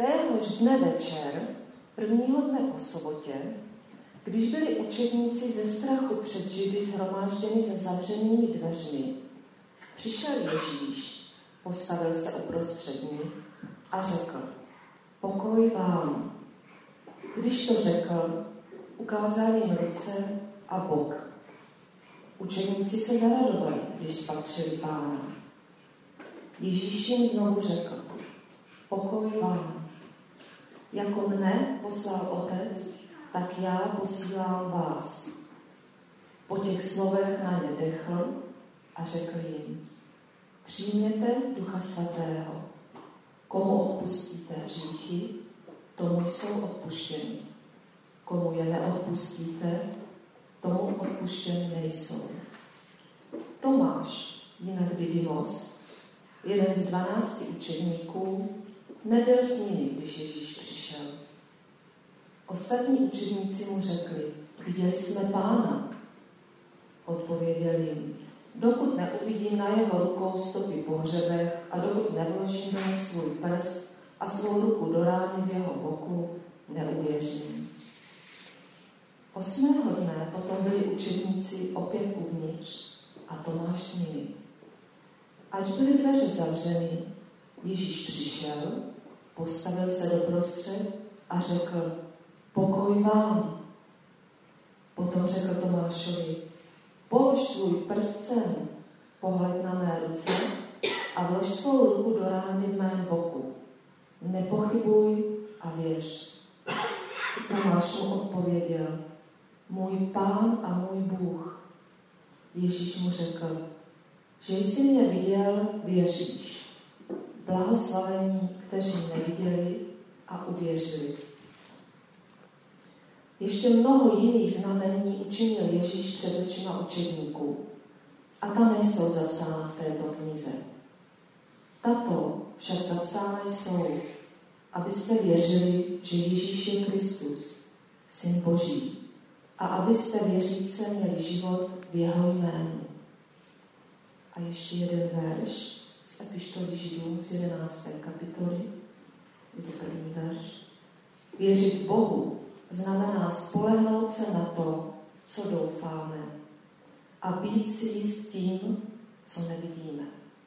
Téhož dne večer, prvního dne po sobotě, když byli učedníci ze strachu před Židy shromážděni se zavřenými dveřmi, přišel Ježíš, postavil se uprostřed nich a řekl: Pokoj vám. Když to řekl, ukázal jim ruce a bok. Učedníci se zaradovali, když spatřili Pána. Ježíš jim znovu řekl: Pokoj vám. Jako mne poslal Otec, tak já posílám vás. Po těch slovech na ně dechl a řekl jim: Přijměte Ducha Svatého. Komu odpustíte hříchy, tomu jsou odpuštěny. Komu je neodpustíte, tomu odpuštěny nejsou. Tomáš, jinak Didymos, jeden z 12 učedníků, nebyl s nimi, když Ježíš přišel. Ostatní učedníci mu řekli: Viděli jsme Pána. Odpověděl jim: Dokud neuvidím na jeho rukou stopy po hřebech a dokud nevložím do něj svůj prst a svou ruku do rány v jeho boku, neuvěřím. 8. dne potom byli učedníci opět uvnitř a Tomáš s nimi. Ač byly dveře zavřeny, Ježíš přišel, postavil se doprostřed a řekl: Pokoj vám. Potom řekl Tomášovi: Polož svůj prst sem, pohled na mé ruce a vlož svou ruku do rány v mém boku. Nepochybuj a věř. Tomáš mu odpověděl: Můj Pán a můj Bůh. Ježíš mu řekl: Že jsi mě viděl, věříš. Blahoslavení, kteří neviděli a uvěřili. Ještě mnoho jiných znamení učinil Ježíš před očima učedníků. A ta nejsou zapsána v této knize. Tato však zapsána jsou, abyste věřili, že Ježíš je Kristus, Syn Boží, a abyste věříce měli život v jeho jménu. A ještě jeden verš z epištoly Židům z 11. kapitoly. Je to první verš. Věřit Bohu znamená spolehnout se na to, v co doufáme, a být si jist tím, co nevidíme.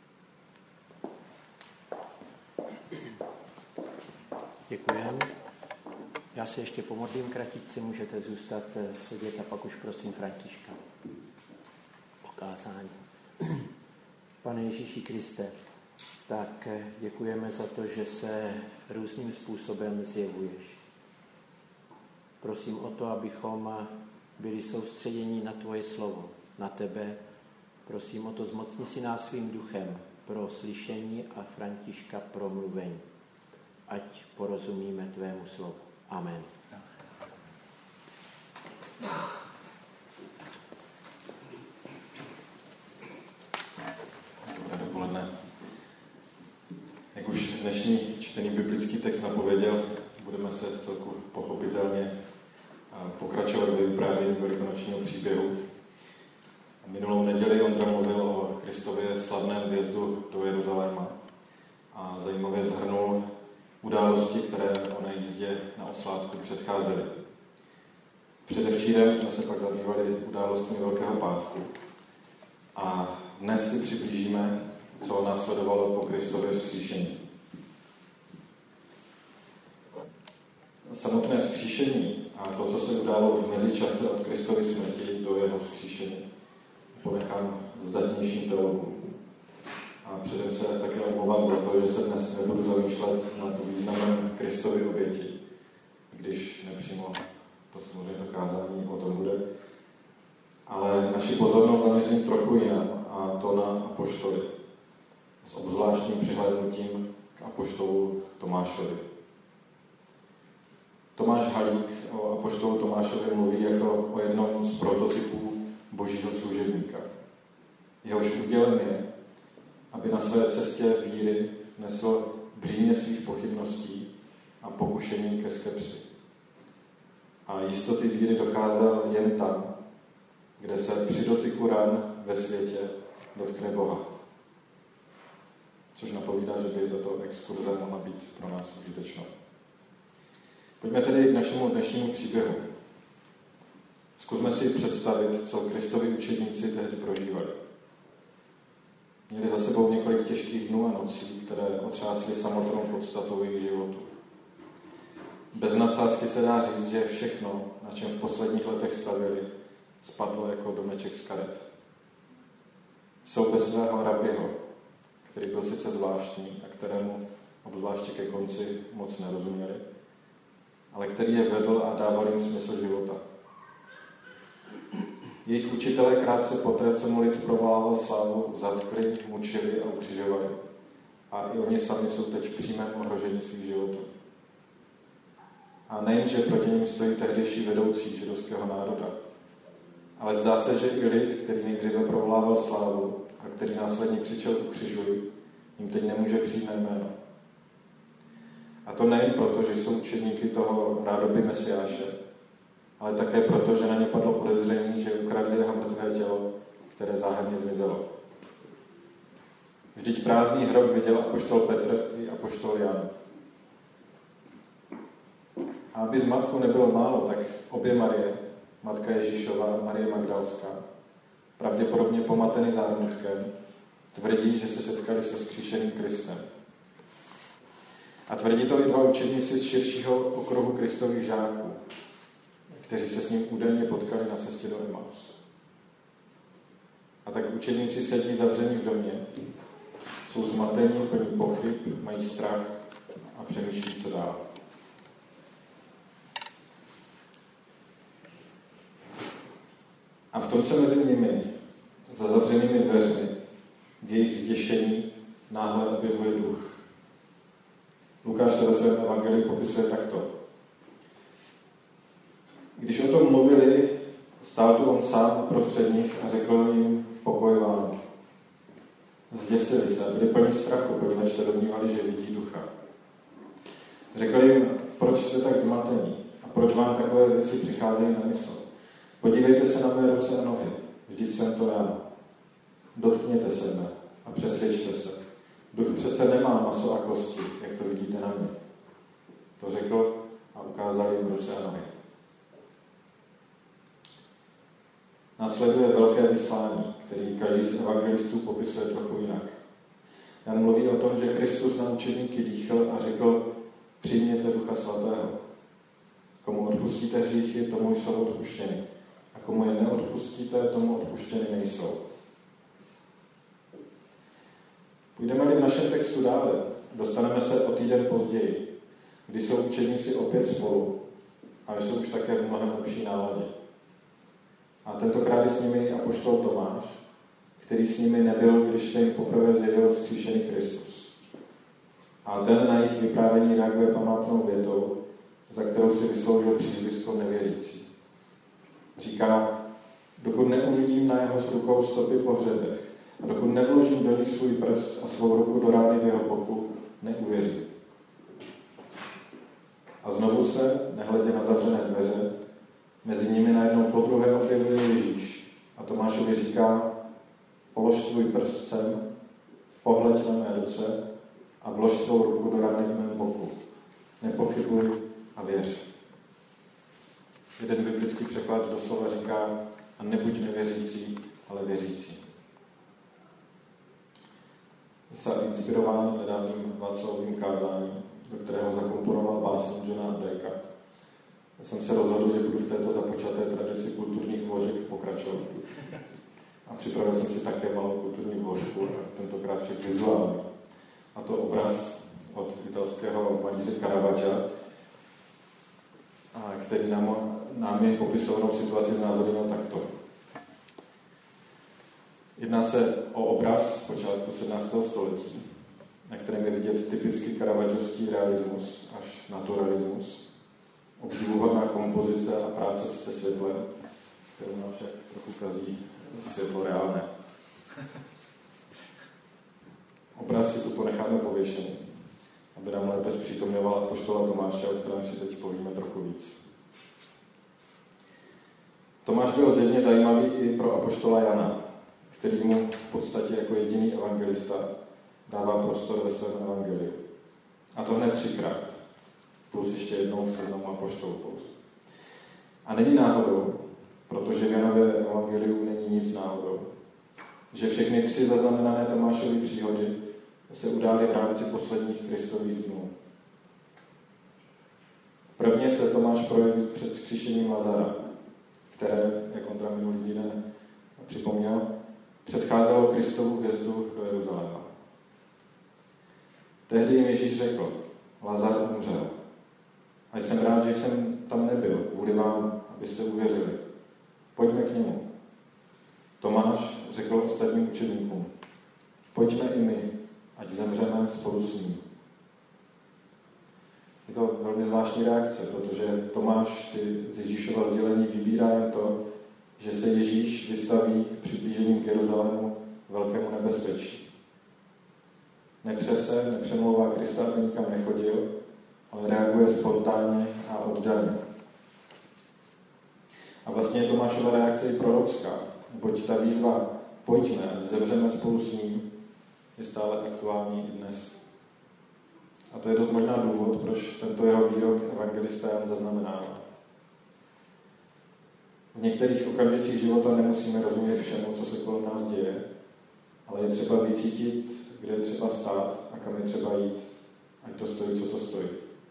Děkujeme. Já se ještě pomodlím kratičce, můžete zůstat sedět a pak už prosím Františka o kázání. Pane Ježíši Kriste, tak děkujeme za to, že se různým způsobem zjevuješ. Prosím o to, abychom byli soustředěni na tvoje slovo, na tebe. Prosím o to, zmocni si nás svým duchem pro slyšení a Františka pro mluvení. Ať porozumíme tvému slovu. Amen. Dobré dopoledne. Jak už dnešní čtený biblický text napověděl, budeme se vcelku pochopitelně pokračovat ve vyprávění velikonočního příběhu. Minulou neděli Ondra mluvil o Kristově slavném vjezdu do Jeruzaléma a zajímavě shrnul události, které o nejízdě na oslátku předcházely. Předevčírem jsme se pak zabývali událostmi Velkého pátku a dnes si přiblížíme, co následovalo po Kristově vzkříšení. Samotné vzkříšení a to, co se událo v mezičase od Kristovy smrti do jeho vzkříšení, ponechám zdatnějším teologům. A předem se také omlouvám za to, že se dnes nebudu zamýšlet nad významem Kristovy oběti, když nepřímo to samozřejmě to kázání o tom bude. Ale naši pozornost zaměřím trochu jinam, a to na apoštoly. S obzvláštním přihlédnutím k apoštolu Tomášovi. Tomáš Halík o apoštolu Tomášovi mluví jako o jednom z prototypů božího služebníka. Jehož údělem je, aby na své cestě víry nesl břímě svých pochybností a pokušení ke skepsi. A jistoty víry docházel jen tam, kde se při dotyku ran ve světě dotkne Boha. což napovídá, že by tato exkurze mohla být pro nás užitečná. Pojďme tedy k našemu dnešnímu příběhu. Zkusme si představit, co Kristovi učedníci tehdy prožívali. Měli za sebou několik těžkých dnů a nocí, které otřásly samotnou podstatou jejich životu. Bez nadsázky se dá říct, že všechno, na čem v posledních letech stavěli, spadlo jako domeček z karet. Jsou bez svého rabiho, který byl sice zvláštní a kterému obzvláště ke konci moc nerozuměli, ale který je vedl a dával jim smysl života. Jejich učitelé krátce poté, co mu lid provolával slávu, zatkli, mučili a ukřižovali. A i oni sami jsou teď v přímém ohrožení svých životů. A nejen, že proti nim stojí tehdejší vedoucí židovského národa, ale zdá se, že i lid, který nejdříve provolával slávu a který následně křičel ukřižuj, jim teď nemůže přijít na jméno. A to nejen proto, že jsou učedníky toho rádoby Mesiáše, ale také proto, že na ně padlo podezření, že ukradli jeho mrtvé tělo, které záhadně zmizelo. Vždyť prázdný hrob viděl apoštol Petr i apoštol Jan. A aby z matkou nebylo málo, tak obě Marie, matka Ježíšova a Marie Magdalská, pravděpodobně pomateny zármutkem, tvrdí, že se setkali se vzkříšeným Kristem. A tvrdí to i dva učedníci z širšího okruhu Kristových žáků, kteří se s ním údajně potkali na cestě do Emaus. A tak učedníci sedí zavření v domě, jsou zmatení, plní pochyb, mají strach a přemýšlí, co dál. A v tom se mezi nimi, za zavřenými dveřmi, v jejich zděšení náhle objevuje duch. Lukáš to ve svém evangeliu popisuje takto. Když o tom mluvili, stál tu on sám uprostřed nich a řekl jim pokoj vám. Zděsili se, byli plní strachu, poněvadž se domnívali, že vidí ducha. Řekl jim, proč jste tak zmatení a proč vám takové věci přicházejí na mysl. Podívejte se na mé ruce a nohy, vždyť jsem to já. Dotkněte se mne a přesvědčte se. Duch přece nemá maso a kosti, jak to vidíte na mě. To řekl a ukázal jim ruce a nohy. Následuje velké vyslání, který každý z evangelistů popisuje trochu jinak. Jan mluví o tom, že Kristus na učedníky dýchl a řekl, přijměte Ducha Svatého. Komu odpustíte hříchy, tomu jsou odpuštěny. A komu je neodpustíte, tomu odpuštěny nejsou. Půjdeme-li v našem textu dále, dostaneme se o týden později, kdy jsou učedníci opět spolu a jsou už také v mnohem lepší náladě. A tentokrát je s nimi apoštol Tomáš, který s nimi nebyl, když se jim poprvé zjevil vzkříšený Kristus. A ten na jejich vyprávění reaguje památnou větou, za kterou si vysloužil přízvisko nevěřící. Říká, dokud neuvidím na jeho rukou stopy po hřebech a dokud nevložím do nich svůj prst a svou ruku do rány v jeho boku, neuvěřím. A znovu se, nehledě na zavřené dveře, mezi nimi najednou podruhé objevuje Ježíš a Tomášovi říká, polož svůj prst sem, pohleď na mé ruce a vlož svou ruku do rány v mém boku. Nepochybuj a věř. Jeden biblický překlad doslova říká, a nebuď nevěřící, ale věřící. Jsem inspirován nedávným Václavovým kázáním, do kterého zakomponoval báseň Johna Updikea. Jsem se rozhodl, že budu v této započaté tradici kulturních vložek pokračovat. A připravil jsem si také malou kulturní vložku, tentokrát však vizuální. A to obraz od italského malíře Caravaggia, který nám je popisovanou situaci znázornil takto. Jedná se o obraz z počátku 17. století, na kterém je vidět typický caravaggiovský realismus až naturalismus, obdivuhodná kompozice a práce se světlem, kterou nám však trochu kazí světlo reálné. Obraz si tu ponecháme pověšený, aby nám lépe zpřítomňoval apoštola Tomáše, o kterém si teď povíme trochu víc. Tomáš byl zjevně zajímavý i pro apoštola Jana, který mu v podstatě jako jediný evangelista dává prostor ve svém evangeliu. A to hned 3krát. Plus ještě jednou v seznamu apoštolů. A není náhodou, protože v Janově evangeliu není nic náhodou, že všechny 3 zaznamenané Tomášovy příhody se udály v rámci posledních Kristových dnů. Prvně se Tomáš projeví před vzkříšením Lazara, které, jak on tam minulý týden připomněl, předcházelo Kristovu vjezdu do Jeruzaléma. Tehdy jim Ježíš řekl, Lazar umřel. A jsem rád, že jsem tam nebyl, kvůli vám, abyste uvěřili. Pojďme k němu. Tomáš řekl ostatním učeníkům, pojďme i my, ať zemřeme spolu s ním. Je to velmi zvláštní reakce, protože Tomáš si z Ježíšova sdělení vybírá jen to, že se Ježíš vystaví přiblížením k Jeruzalému velkému nebezpečí. Nepře se, nepřemlouvá Krista, aby nikam nechodil, ale reaguje spontánně a oddaně. A vlastně je Tomášova reakce i prorocká, neboť ta výzva pojďme, ať zemřeme spolu s ním, je stále aktuální i dnes. A to je dost možná důvod, proč tento jeho výrok evangelista Jan zaznamenává. V některých okamžicích života nemusíme rozumět všemu, co se kolem nás děje, ale je třeba vycítit, kde je třeba stát a kam je třeba jít, ať to stojí, co to stojí.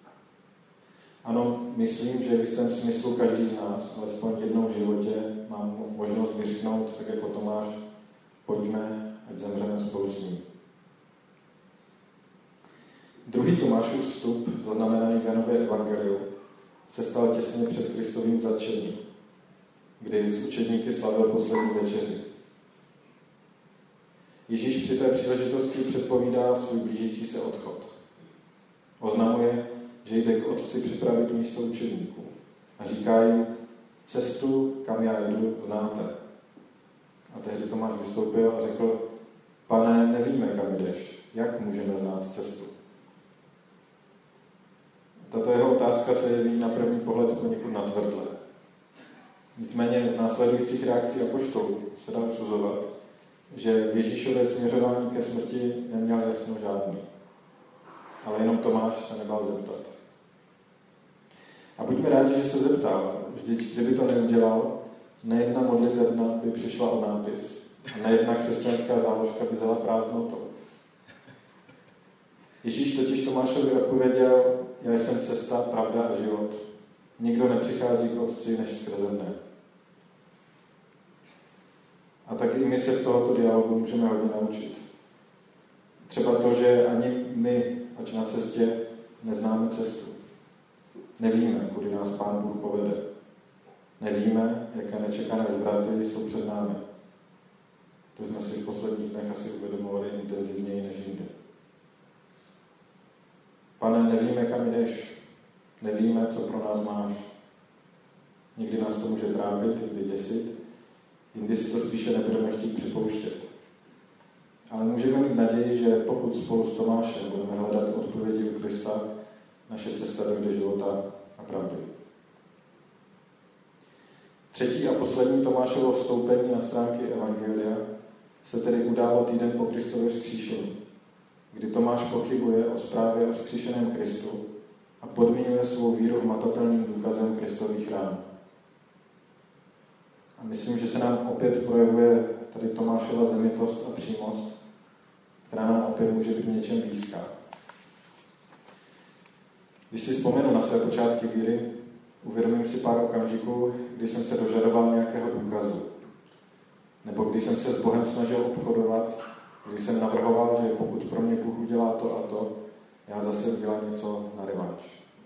Ano, myslím, že v jistém smyslu každý z nás, alespoň jednou v životě, má možnost vyřknout, tak jako Tomáš, pojďme, ať zemřeme spolu s ním. Druhý Tomášův vstup, zaznamenaný v Janově evangeliu, se stal těsně před Kristovým zatčením, kdy s učedníky slavil poslední večeři. Ježíš při té příležitosti předpovídá svůj blížící se odchod. Oznamuje, že jde k Otci připravit místo učedníků a říká jim, cestu, kam já jdu, znáte. A tehdy Tomáš vystoupil a řekl, Pane, nevíme, kam jdeš, jak můžeme znát cestu? Tato jeho otázka se jeví na první pohled poněkud natvrdle. Nicméně z následujících reakcí apoštolů se dá usuzovat, že v Ježíšově směřování ke smrti neměl jasno žádný. Ale jenom Tomáš se nebál zeptat. A buďme rádi, že se zeptal. Vždyť, kdyby to neudělal, nejedna modlitebna by přišla o nápis. A nejedna křesťanská záložka by zala prázdnotou. Ježíš totiž Tomášovi odpověděl, já jsem cesta, pravda a život. Nikdo nepřichází k Otci než skrze mne. A tak i my se z tohoto dialogu můžeme hodně naučit. Třeba to, že ani my, ač na cestě, neznáme cestu. Nevíme, kudy nás Pán Bůh povede. Nevíme, jaké nečekané zvraty jsou před námi. To jsme si v posledních dnech asi uvědomovali intenzivněji než jinde. Pane, nevíme, kam jdeš. Nevíme, co pro nás máš. Někdy nás to může trápit, někdy děsit, jindy si to spíše nebudeme chtít připouštět. Ale můžeme mít naději, že pokud spolu s Tomášem budeme hledat odpovědi u Krista, naše cesta dojde života a pravdy. Třetí a poslední Tomášovo vstoupení na stránky Evangelia se tedy událo týden po Kristově vzkříšení, kdy Tomáš pochybuje o zprávě o vzkříšeném Kristu a podmiňuje svou víru hmatatelným důkazem Kristových rán. A myslím, že se nám opět projevuje tady Tomášova zemětost a přímost, která nám opět může být v něčem blízká. Když si vzpomenu na své počátky víry, uvědomím si pár okamžiků, kdy jsem se dožadoval nějakého důkazu. Nebo když jsem se s Bohem snažil obchodovat, když jsem navrhoval, že pokud pro mě Bůh udělá to a to, já zase udělám něco na revanš.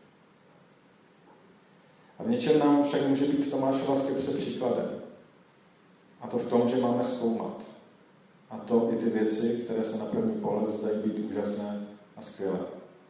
A v něčem nám však může být Tomášova skepse příkladem. A to v tom, že máme zkoumat. A to i ty věci, které se na první pohled zdají být úžasné a skvělé.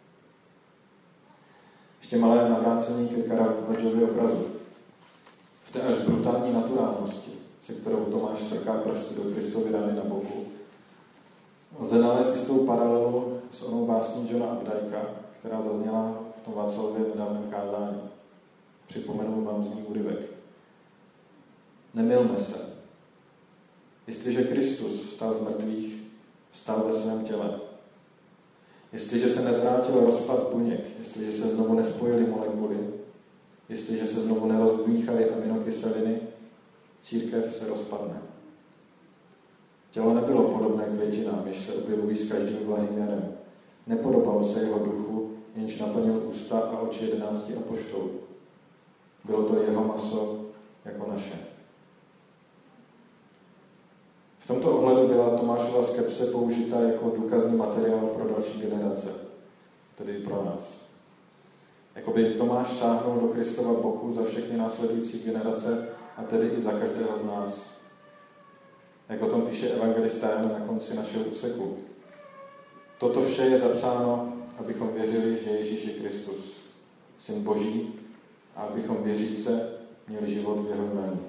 Ještě malé navrácení ke Caravaggiově obrazu. V té až brutální naturálnosti, se kterou Tomáš strká prsty do Kristovy rany na boku, lze nalézt jistou paralelu s onou básní Johna Updikea, která zazněla v tom Václavově nedávném kázání. Připomenu vám z ní úryvek. Nemylme se. Jestliže Kristus vstal z mrtvých, vstal ve svém těle. Jestliže se nezvrátil rozpad buněk, jestliže se znovu nespojily molekuly, jestliže se znovu nerozmíchaly aminokyseliny, církev se rozpadne. Tělo nebylo podobné květinám, jež se objevují s každým vlahým jarem. Nepodobalo se jeho duchu, jenž naplnil ústa a oči 11 apoštolů. Bylo to jeho maso jako naše. V tomto ohledu byla Tomášova skepse použita jako důkazní materiál pro další generace, tedy i pro nás. Jakoby Tomáš sáhnul do Kristova boku za všechny následující generace a tedy i za každého z nás. Jak o tom píše evangelista Jan na konci našeho úseku. Toto vše je zapsáno, abychom věřili, že Ježíš je Kristus, Syn Boží, a abychom věříce měli život v jeho jménu.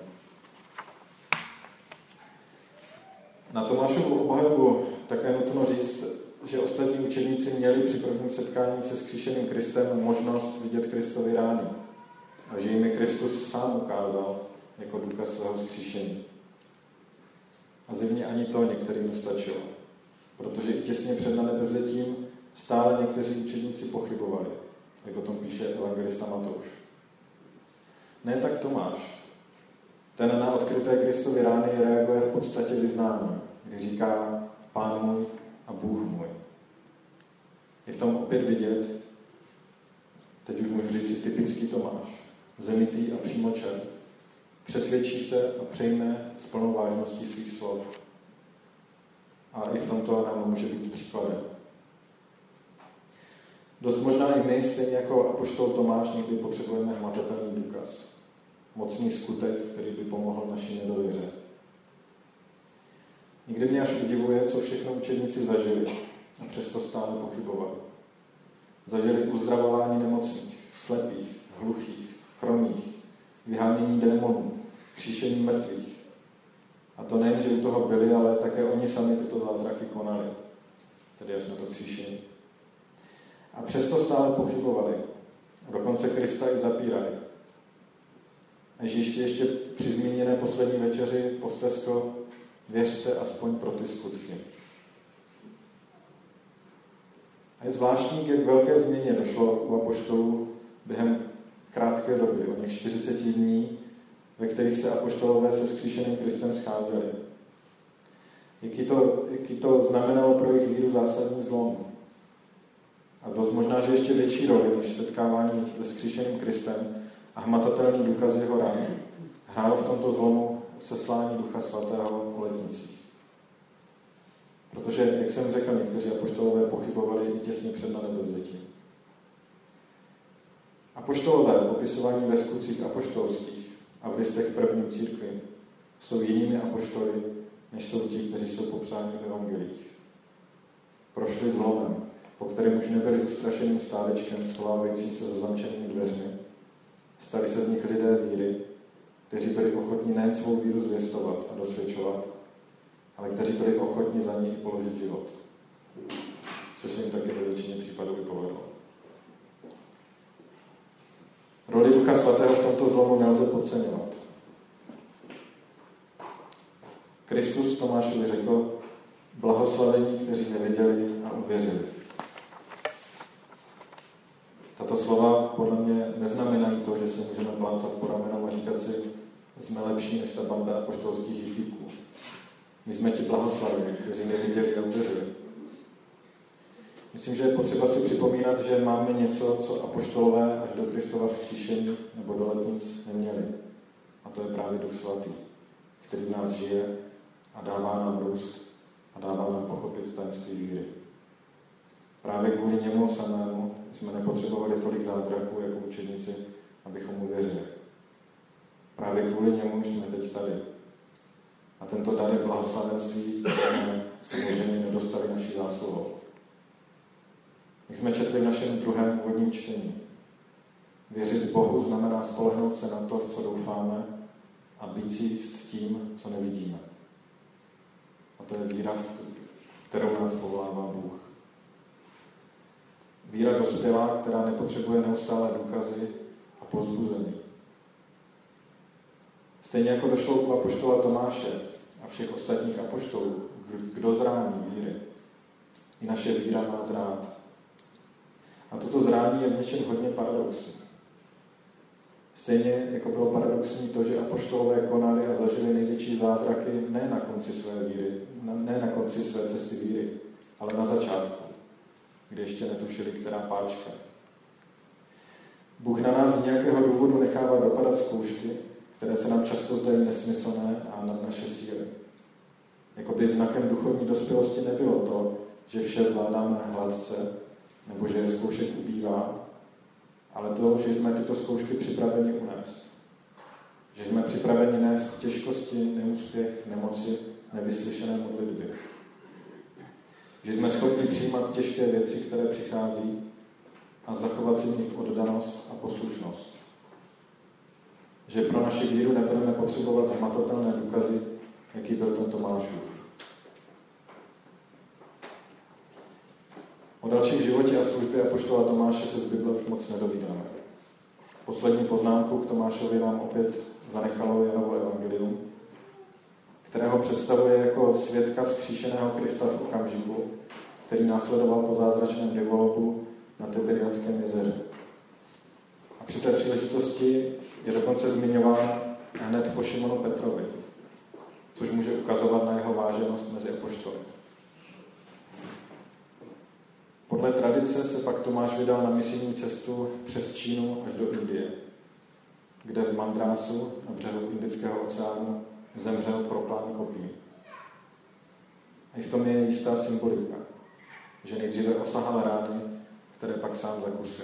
Na Tomášovu obhajobu také nutno říct, že ostatní učedníci měli při prvním setkání se vzkříšeným Kristem možnost vidět Kristovy rány a že jim je Kristus sám ukázal jako důkaz svého vzkříšení. A zjevně ani to některým nestačilo, protože i těsně před nanebevzetím stále někteří učedníci pochybovali, jak o tom píše evangelista Matouš. Ne tak Tomáš. Ten na odkryté Kristovy rány reaguje v podstatě vyznáním, kdy říká Pán můj a Bůh můj. Je v tom opět vidět, teď už můžu říct typický Tomáš, zemitý a přímočar, přesvědčí se a přejme s plnou vážností svých slov. A i v tomto nám může být příkladem. Dost možná i my, stejně jako apoštol Tomáš, někdy potřebujeme hmatatelný důkaz. Mocný skutek, který by pomohl naší nedověře. Někdy mě až udivuje, co všechno učedníci zažili a přesto stále pochybovali. Zažili uzdravování nemocných, slepých, hluchých, chromých, vyhánění démonů, kříšení mrtvých. A to nejen, že u toho byli, ale také oni sami tyto zázraky konali. Tedy až na to kříšení. A přesto stále pochybovali. A dokonce Krista i zapírali. Ježíš si ještě při zmíněné poslední večeři posteskl: věřte aspoň pro ty skutky. A je zvláštní, jak velké změně došlo u apoštolů během krátké doby, o něch 40 dní, ve kterých se apoštolové se vzkříšeným Kristem scházeli. Jaký to znamenalo pro jejich víru zásadní zlom. A dost možná, že ještě větší roli než setkávání se vzkříšeným Kristem a hmatatelný důkaz jeho rán hrálo v tomto zlomu seslání Ducha Svatého po letnicích. Protože, jak jsem řekl, někteří apoštolové pochybovali i těsně před nanebevzetím. Apoštolové, popisovaní ve skutcích apoštolských a v listech první církvi, jsou jinými apoštoly, než jsou ti, kteří jsou popsáni v evangelích. Prošli zlomem, po kterém už nebyli ustrašeným stádečkem schovávajícím se za zamčenými dveřmi. Stali se z nich lidé víry, kteří byli ochotní nejen svou víru zvěstovat a dosvědčovat, ale kteří byli ochotní za ní položit život. Což se jim taky ve většině případů i povedlo. Roli Ducha Svatého v tomto zlomu nelze podceňovat. Kristus Tomášovi řekl: blahoslavení, kteří neviděli a uvěřili. Tato slova podle mě neznamenají to, že si můžeme plácat po ramenou a říkat si, že jsme lepší než ta banda apoštolských hitíků. My jsme ti blahoslavení, kteří neviděli a uvěřili. Myslím, že je potřeba si připomínat, že máme něco, co apoštolové až do Kristova vzkříšení nebo do letnic neměli. A to je právě Duch Svatý, který v nás žije a dává nám růst a dává nám pochopit tajemství víry. Právě kvůli němu samému jsme nepotřebovali tolik zázraků jako učedníci, abychom mu věřili. Právě kvůli němu jsme teď tady. A tento dar je blahoslavenství, které jsme samozřejmě nedostali naší zásluhou. Jak jsme četli v našem druhém úvodním čtení, věřit Bohu znamená spolehnout se na to, v co doufáme, a být si jist tím, co nevidíme. A to je víra, kterou nás povolává Bůh. Víra dospělá, která nepotřebuje neustále důkazy a povzbuzení. Stejně jako došlo u apoštola Tomáše a všech ostatních apoštolů k dozrání víry, i naše víra má zrát A toto zrání je v něčem hodně paradoxní. Stejně jako bylo paradoxní to, že apoštolové konali a zažili největší zázraky ne na konci své víry, ne na konci své cesty víry, ale na začátku, kdy ještě netušili, která páčka. Bůh na nás z nějakého důvodu nechává dopadat zkoušky, které se nám často zdají nesmyslné a nad naše síly. Jakoby znakem duchovní dospělosti nebylo to, že vše zvládáme hladce, nebo že zkoušek ubývá, ale to, že jsme tyto zkoušky připraveni unést. Že jsme připraveni nést těžkosti, neúspěch, nemoci, nevyslyšené modlitby. Že jsme schopni přijímat těžké věci, které přichází, a zachovat si v nich oddanost a poslušnost. Že pro naši víru nebudeme potřebovat hmatatelné důkazy, jaký byl ten Tomášův. O dalším životě a službě apoštola Tomáše se z Bible už moc nedovídáme. Poslední poznámku k Tomášovi nám opět zanechalo Janovo evangelium, kterého představuje jako svědka vzkříšeného Krista v okamžiku, který následoval po zázračném rybolovu na Tiberiadském jezeře. A při té příležitosti je dokonce zmiňován hned po Šimonu Petrovi, což může ukazovat na jeho váženost mezi apoštoly. Podle tradice se pak Tomáš vydal na misijní cestu přes Čínu až do Indie, kde v Mandrásu na břehu Indického oceánu zemřel proklán kopí. A i v tom je jistá symbolika, že nejdříve osahal rány, které pak sám zakusil.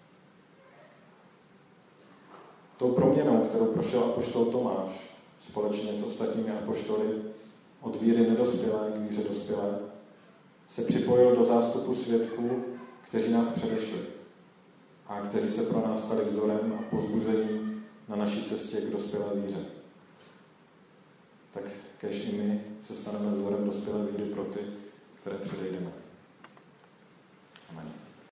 Tou proměnou, kterou prošel apoštol Tomáš společně s ostatními apoštoly od víry nedospělé k víře dospělé, se připojil do zástupu svědků, kteří nás předešli a kteří se pro nás stali vzorem a povzbuzením na naší cestě k dospělé víře. Tak kéž i my se staneme vzorem dospělé víry pro ty, které předejdeme.